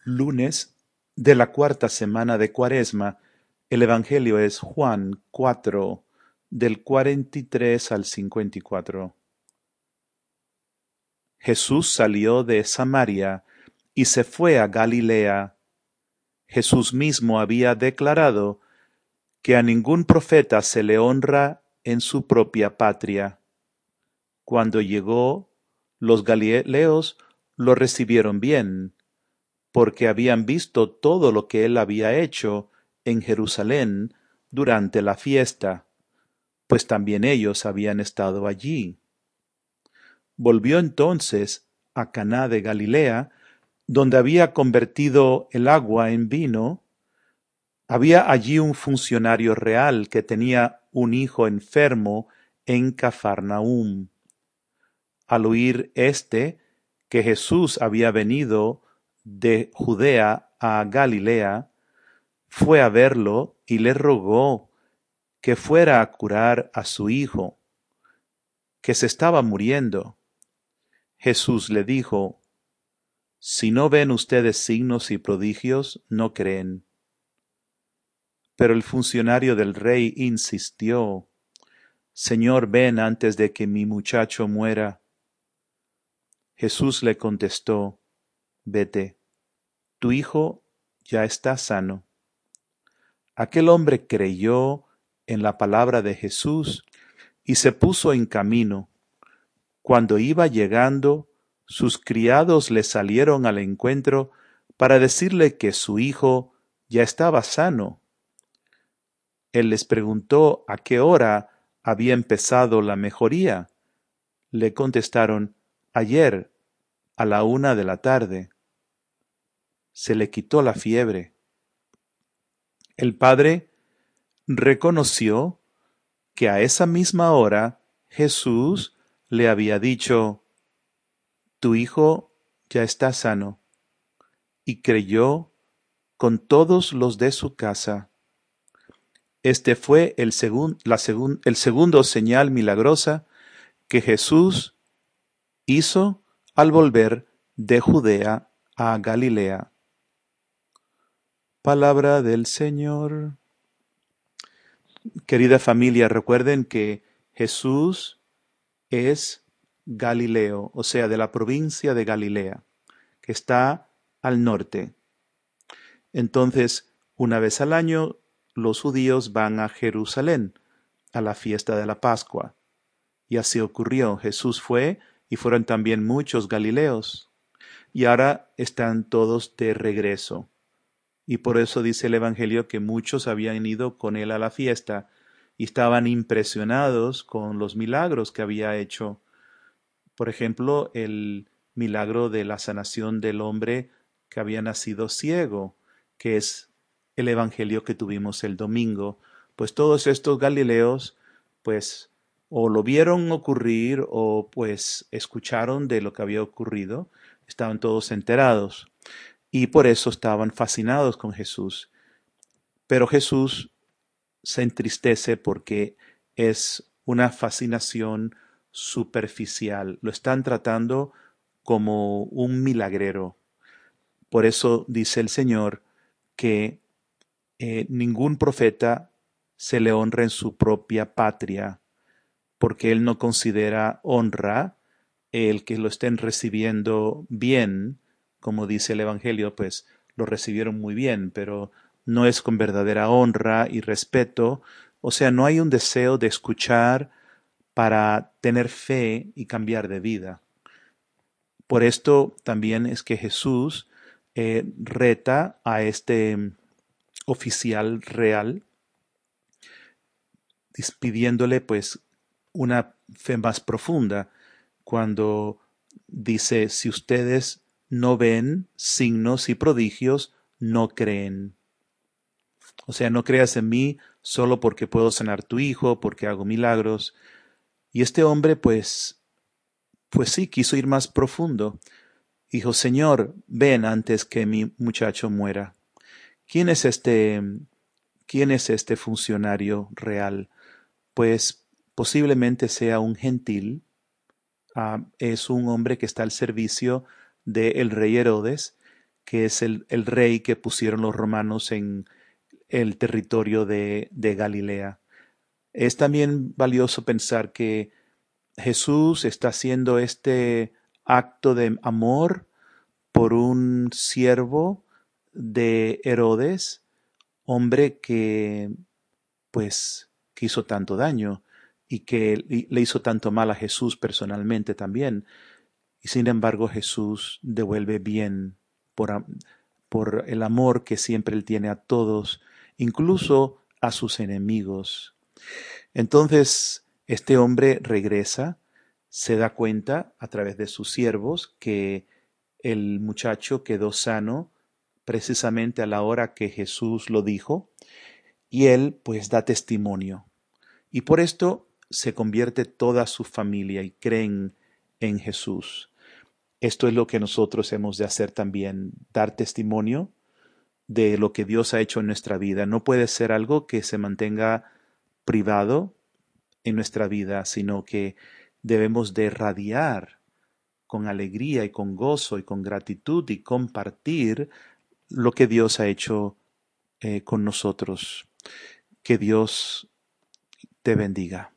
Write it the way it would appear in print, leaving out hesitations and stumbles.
Lunes de la cuarta semana de Cuaresma. El Evangelio es Juan 4, del 43 al 54. Jesús salió de Samaria y se fue a Galilea. Jesús mismo había declarado que a ningún profeta se le honra en su propia patria. Cuando llegó, los galileos lo recibieron bien, porque habían visto todo lo que él había hecho en Jerusalén durante la fiesta, pues también ellos habían estado allí. Volvió entonces a Caná de Galilea, donde había convertido el agua en vino. Había allí un funcionario real que tenía un hijo enfermo en Cafarnaúm. Al oír que Jesús había venido de Judea a Galilea, fue a verlo y le rogó que fuera a curar a su hijo, que se estaba muriendo. Jesús le dijo: Si no ven ustedes signos y prodigios, no creen. Pero el funcionario del rey insistió: Señor, ven antes de que mi muchacho muera. Jesús le contestó: Vete, tu hijo ya está sano. Aquel hombre creyó en la palabra de Jesús y se puso en camino. Cuando iba llegando, sus criados le salieron al encuentro para decirle que su hijo ya estaba sano. Él les preguntó a qué hora había empezado la mejoría. Le contestaron: Ayer, a la 1 de la tarde. Se le quitó la fiebre. El padre reconoció que a esa misma hora Jesús le había dicho: Tu hijo ya está sano, y creyó con todos los de su casa. Este fue el segundo señal milagrosa que Jesús hizo al volver de Judea a Galilea. Palabra del Señor. Querida familia, recuerden que Jesús es Galileo, o sea, de la provincia de Galilea, que está al norte. Entonces, una vez al año, los judíos van a Jerusalén, a la fiesta de la Pascua. Y así ocurrió. Jesús fue, y fueron también muchos galileos. Y ahora están todos de regreso. Y por eso dice el Evangelio que muchos habían ido con él a la fiesta y estaban impresionados con los milagros que había hecho. Por ejemplo, el milagro de la sanación del hombre que había nacido ciego, que es el Evangelio que tuvimos el domingo. Pues todos estos galileos, pues, o lo vieron ocurrir o pues escucharon de lo que había ocurrido, estaban todos enterados y por eso estaban fascinados con Jesús. Pero Jesús se entristece porque es una fascinación superficial. Lo están tratando como un milagrero. Por eso dice el Señor que ningún profeta se le honra en su propia patria, porque Él no considera honra el que lo estén recibiendo bien, como dice el Evangelio, pues lo recibieron muy bien, pero no es con verdadera honra y respeto. O sea, no hay un deseo de escuchar para tener fe y cambiar de vida. Por esto también es que Jesús reta a este oficial real, pidiéndole pues una fe más profunda, cuando dice: si ustedes no ven signos y prodigios, no creen. O sea, no creas en mí solo porque puedo sanar tu hijo, porque hago milagros. Y este hombre pues sí, quiso ir más profundo. Dijo: Señor, ven antes que mi muchacho muera. ¿Quién es este, quién es este funcionario real? Pues posiblemente sea un gentil. Es un hombre que está al servicio del rey Herodes, que es el rey que pusieron los romanos en el territorio de Galilea. Es también valioso pensar que Jesús está haciendo este acto de amor por un siervo de Herodes, hombre que pues que hizo tanto daño y que le hizo tanto mal a Jesús personalmente también. Y sin embargo Jesús devuelve bien por el amor que siempre él tiene a todos, incluso a sus enemigos. Entonces este hombre regresa, se da cuenta a través de sus siervos que el muchacho quedó sano precisamente a la hora que Jesús lo dijo, y él pues da testimonio. Y por esto se convierte toda su familia y creen en Jesús. Esto es lo que nosotros hemos de hacer también, dar testimonio de lo que Dios ha hecho en nuestra vida. No puede ser algo que se mantenga privado en nuestra vida, sino que debemos de radiar con alegría y con gozo y con gratitud y compartir lo que Dios ha hecho con nosotros. Que Dios te bendiga.